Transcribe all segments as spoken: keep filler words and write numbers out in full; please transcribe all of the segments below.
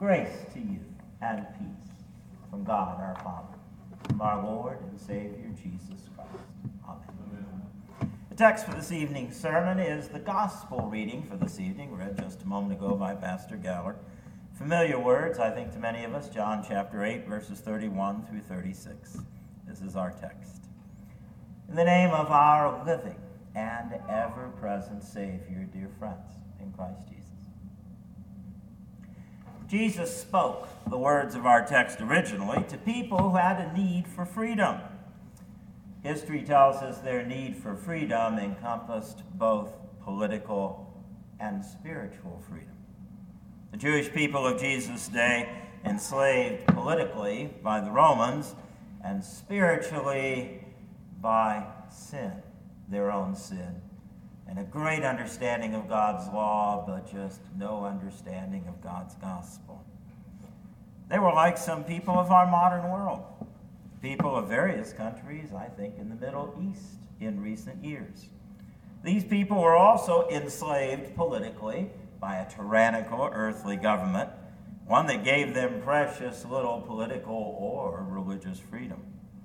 Grace to you and peace from God our Father, from our Lord and Savior Jesus Christ. Amen. Amen. The text for this evening's sermon is the gospel reading for this evening, read just a moment ago by Pastor Galler. Familiar words, I think, to many of us, John chapter eight, verses thirty-one through thirty-six. This is our text. In the name of our living and ever-present Savior, dear friends, in Christ Jesus. Jesus spoke the words of our text originally to people who had a need for freedom. History tells us their need for freedom encompassed both political and spiritual freedom. The Jewish people of Jesus' day, enslaved politically by the Romans and spiritually by sin, their own sin, and a great understanding of God's law, but just no understanding of God's gospel. They were like some people of our modern world, people of various countries, I think, in the Middle East in recent years. These people were also enslaved politically by a tyrannical earthly government, one that gave them precious little political or religious freedom.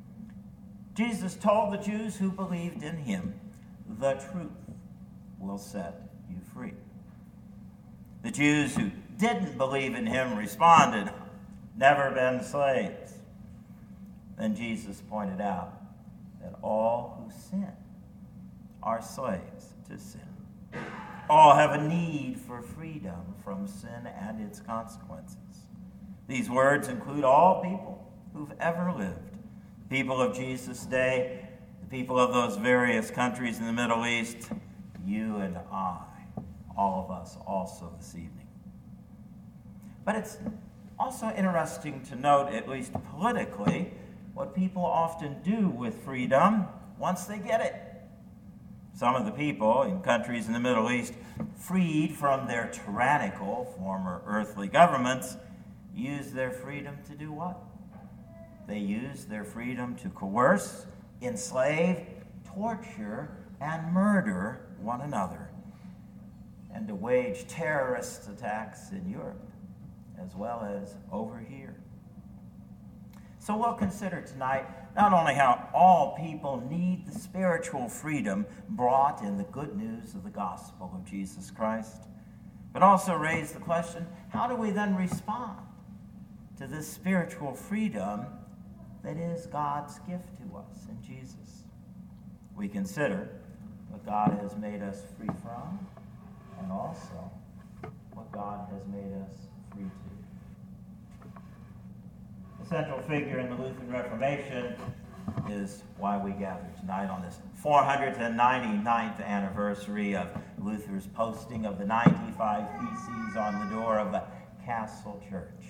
Jesus told the Jews who believed in him, the truth will set you free. The Jews who didn't believe in him responded, never been slaves. Then Jesus pointed out that all who sin are slaves to sin. All have a need for freedom from sin and its consequences. These words include all people who've ever lived. The people of Jesus' day, the people of those various countries in the Middle East, you and I, all of us also this evening. But it's also interesting to note, at least politically, what people often do with freedom once they get it. Some of the people in countries in the Middle East, freed from their tyrannical former earthly governments, use their freedom to do what? They use their freedom to coerce, enslave, torture, and murder one another, and to wage terrorist attacks in Europe, as well as over here. So we'll consider tonight not only how all people need the spiritual freedom brought in the good news of the gospel of Jesus Christ, but also raise the question, how do we then respond to this spiritual freedom that is God's gift to us in Jesus? We consider what God has made us free from, and also what God has made us free to. The central figure in the Lutheran Reformation is why we gather tonight on this four hundred ninety-ninth anniversary of Luther's posting of the ninety-five Theses on the door of the Castle Church.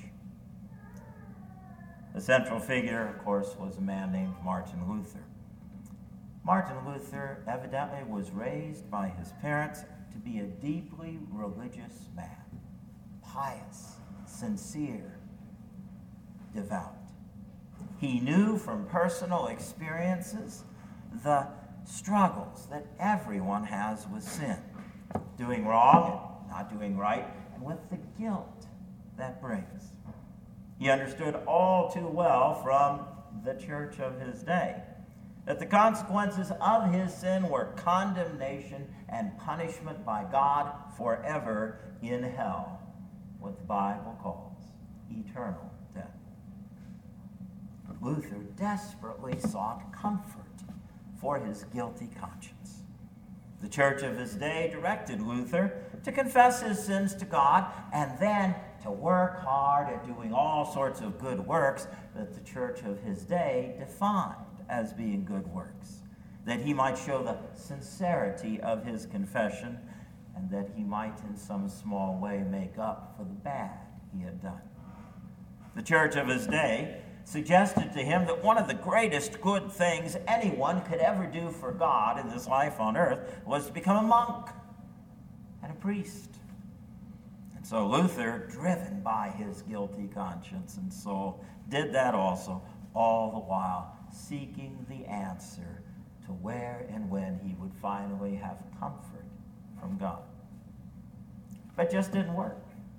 The central figure, of course, was a man named Martin Luther. Martin Luther evidently was raised by his parents to be a deeply religious man, pious, sincere, devout. He knew from personal experiences the struggles that everyone has with sin, doing wrong and not doing right, and with the guilt that brings. He understood all too well from the church of his day that the consequences of his sin were condemnation and punishment by God forever in hell, what the Bible calls eternal death. Luther desperately sought comfort for his guilty conscience. The church of his day directed Luther to confess his sins to God and then to work hard at doing all sorts of good works that the church of his day defined as being good works, that he might show the sincerity of his confession and that he might in some small way make up for the bad he had done. The church of his day suggested to him that one of the greatest good things anyone could ever do for God in this life on earth was to become a monk and a priest. And so Luther, driven by his guilty conscience and soul, did that also, all the while seeking the answer to where and when he would finally have comfort from God. But it just didn't work.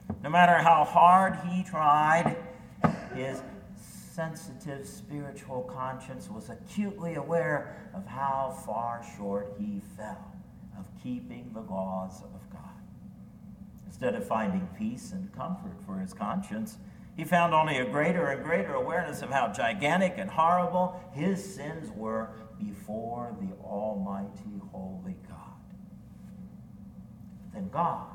No matter how hard he tried, his sensitive spiritual conscience was acutely aware of how far short he fell of keeping the laws of God. Instead of finding peace and comfort for his conscience, he found only a greater and greater awareness of how gigantic and horrible his sins were before the Almighty Holy God. Then God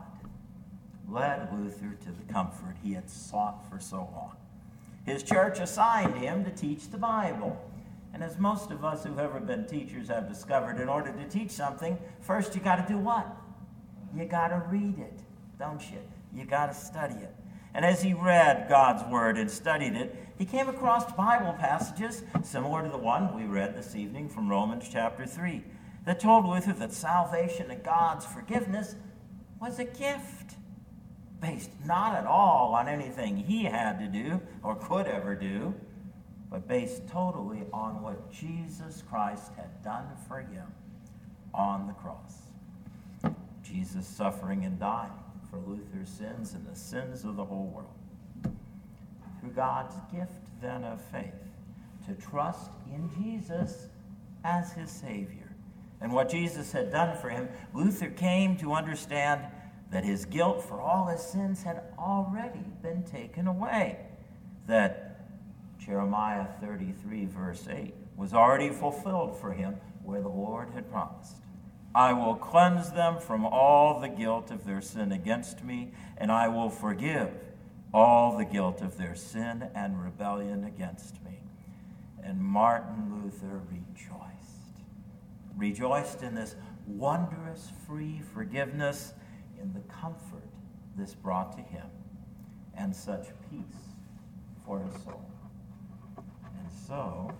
led Luther to the comfort he had sought for so long. His church assigned him to teach the Bible. And as most of us who've ever been teachers have discovered, in order to teach something, first you got to do what? You got to read it, don't you? You got to study it. And as he read God's word and studied it, he came across Bible passages similar to the one we read this evening from Romans chapter three that told Luther that salvation and God's forgiveness was a gift based not at all on anything he had to do or could ever do, but based totally on what Jesus Christ had done for him on the cross. Jesus suffering and dying for Luther's sins and the sins of the whole world. Through God's gift, then, of faith, to trust in Jesus as his Savior and what Jesus had done for him, Luther came to understand that his guilt for all his sins had already been taken away, that Jeremiah thirty-three, verse eight, was already fulfilled for him where the Lord had promised, I will cleanse them from all the guilt of their sin against me, and I will forgive all the guilt of their sin and rebellion against me. And Martin Luther rejoiced, rejoiced in this wondrous free forgiveness, in the comfort this brought to him, and such peace for his soul. And so,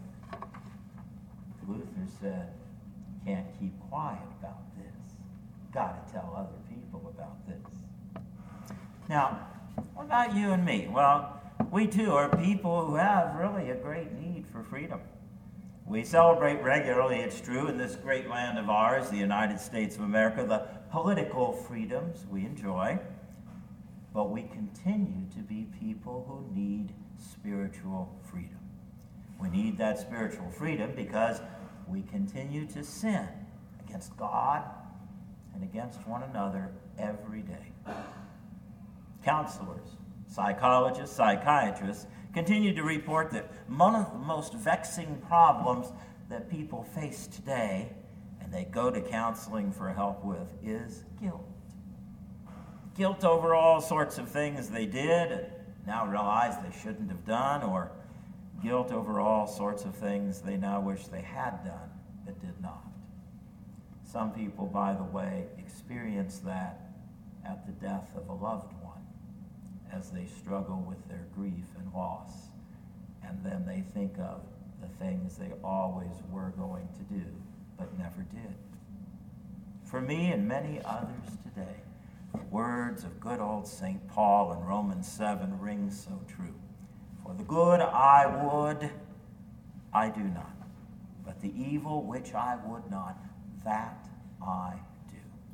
Luther said, can't keep quiet about this. Got to tell other people about this. Now, what about you and me? Well, we too are people who have really a great need for freedom. We celebrate regularly, it's true, in this great land of ours, the United States of America, the political freedoms we enjoy, but we continue to be people who need spiritual freedom. We need that spiritual freedom because we continue to sin against God and against one another every day. Counselors, psychologists, psychiatrists continue to report that one of the most vexing problems that people face today, and they go to counseling for help with, is guilt. Guilt over all sorts of things they did and now realize they shouldn't have done, or guilt over all sorts of things they now wish they had done but did not. Some people, by the way, experience that at the death of a loved one as they struggle with their grief and loss, and then they think of the things they always were going to do but never did. For me and many others today, the words of good old Saint Paul in Romans seven ring so true. For the good I would, I do not, but the evil which I would not, that I do.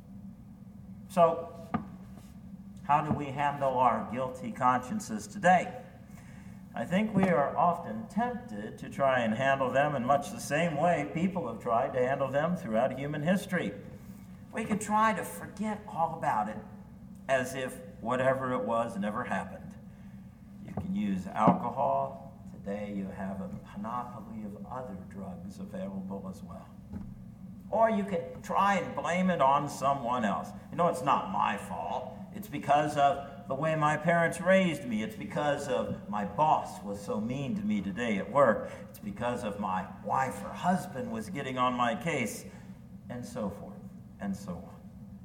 So, how do we handle our guilty consciences today? I think we are often tempted to try and handle them in much the same way people have tried to handle them throughout human history. We could try to forget all about it as if whatever it was never happened. You can use alcohol. Today you have a panoply of other drugs available as well. Or you could try and blame it on someone else. You know, it's not my fault. It's because of the way my parents raised me. It's because of my boss was so mean to me today at work. It's because of my wife or husband was getting on my case, and so forth, and so on.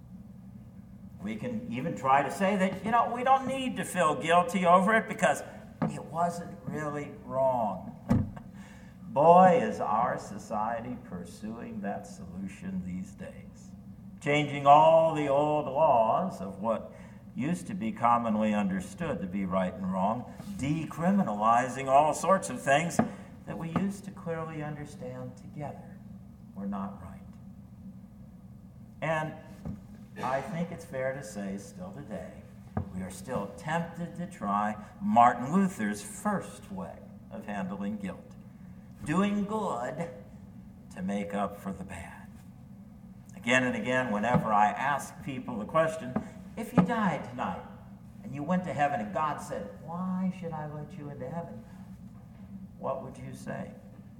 We can even try to say that, you know, we don't need to feel guilty over it because it wasn't really wrong. Boy, is our society pursuing that solution these days, changing all the old laws of what used to be commonly understood to be right and wrong, decriminalizing all sorts of things that we used to clearly understand together were not right. And I think it's fair to say still today we are still tempted to try Martin Luther's first way of handling guilt, doing good to make up for the bad. Again and again, whenever I ask people the question, if you died tonight and you went to heaven and God said, why should I let you into heaven? What would you say?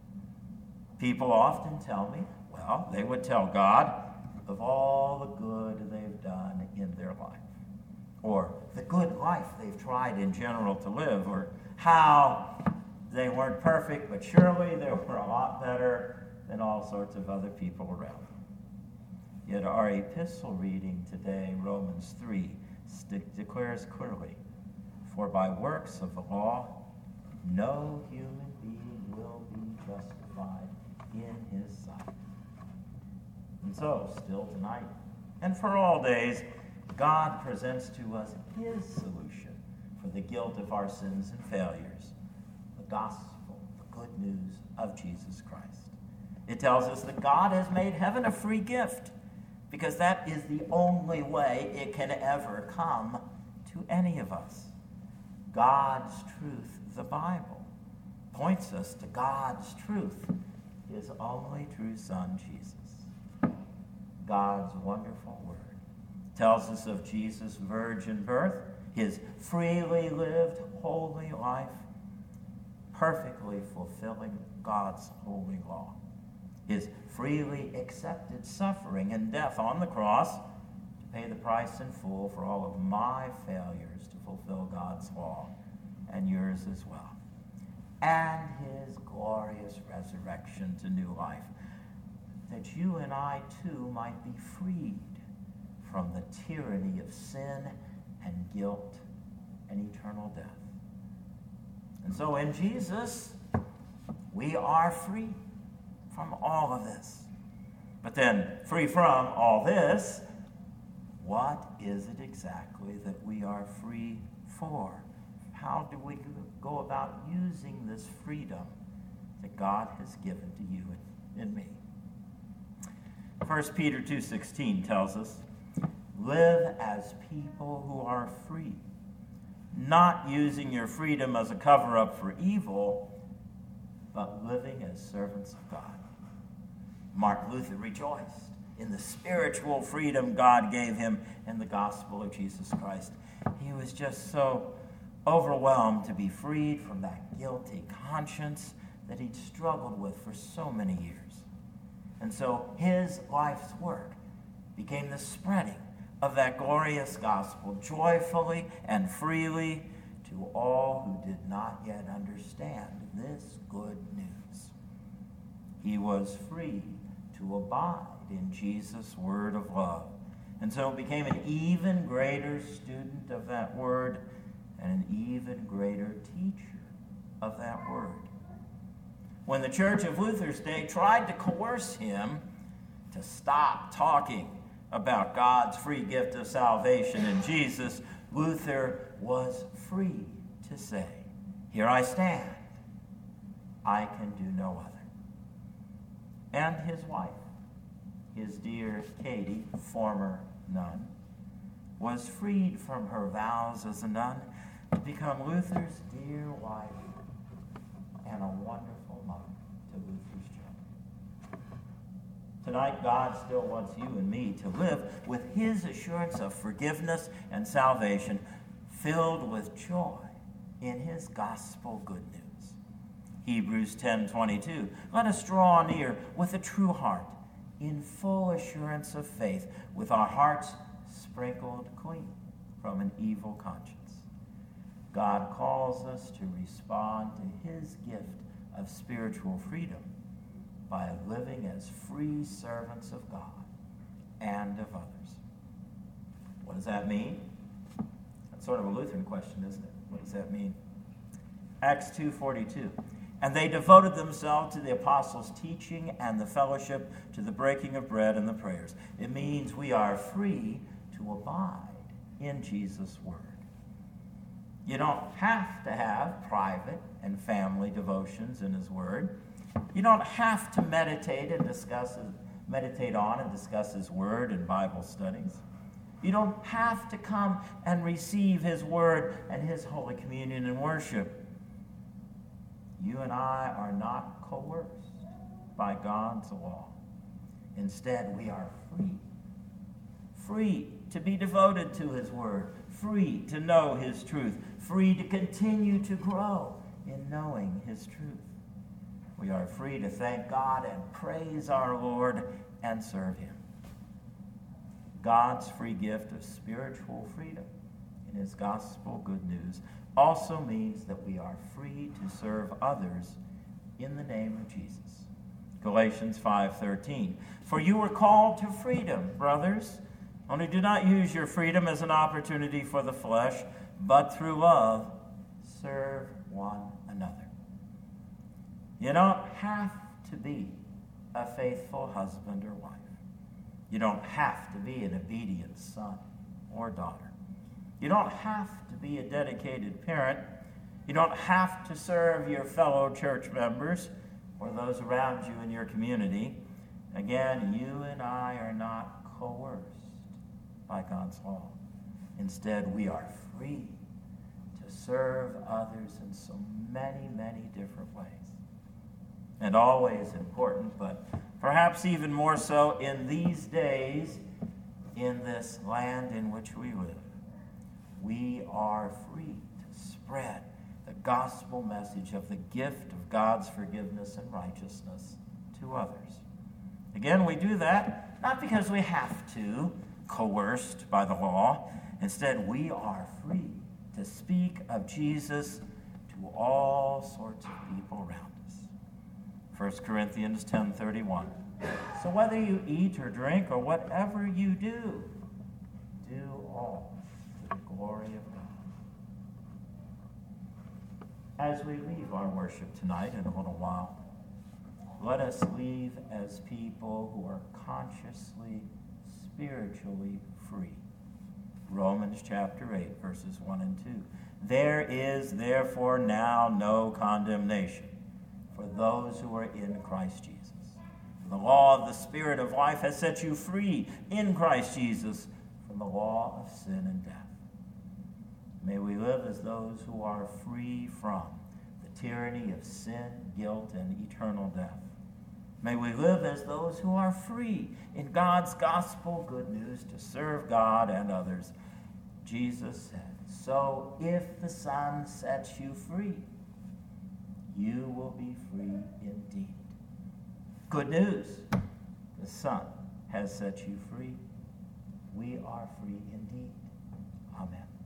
People often tell me, well, they would tell God of all the good they've done in their life, or the good life they've tried in general to live, or how they weren't perfect, but surely they were a lot better than all sorts of other people around them. Yet our epistle reading today, Romans three, st- declares clearly, for by works of the law, no human being will be justified in his sight. And so, still tonight, and for all days, God presents to us his solution for the guilt of our sins and failures, the gospel, the good news of Jesus Christ. It tells us that God has made heaven a free gift, because that is the only way it can ever come to any of us. God's truth, the Bible, points us to God's truth, his only true Son, Jesus. God's wonderful word tells us of Jesus' virgin birth, his freely lived holy life, perfectly fulfilling God's holy law, his freely accepted suffering and death on the cross to pay the price in full for all of my failures to fulfill God's law, and yours as well, and his glorious resurrection to new life, that you and I too might be freed from the tyranny of sin and guilt and eternal death. And so in Jesus, we are free from all of this. But then, free from all this, what is it exactly that we are free for? How do we go about using this freedom that God has given to you and, and me? First Peter two sixteen tells us, live as people who are free, not using your freedom as a cover-up for evil, but living as servants of God. Martin Luther rejoiced in the spiritual freedom God gave him in the gospel of Jesus Christ. He was just so overwhelmed to be freed from that guilty conscience that he'd struggled with for so many years. And so his life's work became the spreading of that glorious gospel joyfully and freely to all who did not yet understand this good news. He was free to abide in Jesus' word of love, and so became an even greater student of that word and an even greater teacher of that word. When the Church of Luther's day tried to coerce him to stop talking about God's free gift of salvation in Jesus, Luther was free to say, here I stand, I can do no other. And his wife, his dear Katie, former nun, was freed from her vows as a nun to become Luther's dear wife and a wonderful mother to Luther's children. Tonight, God still wants you and me to live with his assurance of forgiveness and salvation, filled with joy in his gospel good news. Hebrews ten twenty-two, let us draw near with a true heart, in full assurance of faith, with our hearts sprinkled clean from an evil conscience. God calls us to respond to his gift of spiritual freedom by living as free servants of God and of others. What does that mean? That's sort of a Lutheran question, isn't it? What does that mean? Acts two forty-two. And they devoted themselves to the apostles' teaching and the fellowship, to the breaking of bread and the prayers. It means we are free to abide in Jesus' word. You don't have to have private and family devotions in his word. You don't have to meditate and discuss, meditate on and discuss his word in Bible studies. You don't have to come and receive his word and his Holy Communion and worship. You and I are not coerced by God's law. Instead, we are free. Free to be devoted to his word. Free to know his truth. Free to continue to grow in knowing his truth. We are free to thank God and praise our Lord and serve him. God's free gift of spiritual freedom in his gospel good news also means that we are free to serve others in the name of Jesus. Galatians five thirteen. For you were called to freedom, brothers. Only do not use your freedom as an opportunity for the flesh, but through love serve one another. You don't have to be a faithful husband or wife. You don't have to be an obedient son or daughter. You don't have to be a dedicated parent. You don't have to serve your fellow church members or those around you in your community. Again, you and I are not coerced by God's law. Instead, we are free to serve others in so many, many different ways. And always important, but perhaps even more so in these days, in this land in which we live, we are free to spread the gospel message of the gift of God's forgiveness and righteousness to others. Again, we do that not because we have to, coerced by the law. Instead, we are free to speak of Jesus to all sorts of people around us. First Corinthians ten thirty-one. So whether you eat or drink or whatever you do, do all to the glory of God. As we leave our worship tonight in a little while, let us leave as people who are consciously, spiritually free. Romans chapter eight, verses one and two. There is therefore now no condemnation for those who are in Christ Jesus. The law of the Spirit of life has set you free in Christ Jesus from the law of sin and death. May we live as those who are free from the tyranny of sin, guilt, and eternal death. May we live as those who are free in God's gospel good news to serve God and others. Jesus said, so if the Son sets you free, you will be free indeed. Good news, the Son has set you free. We are free indeed. Amen.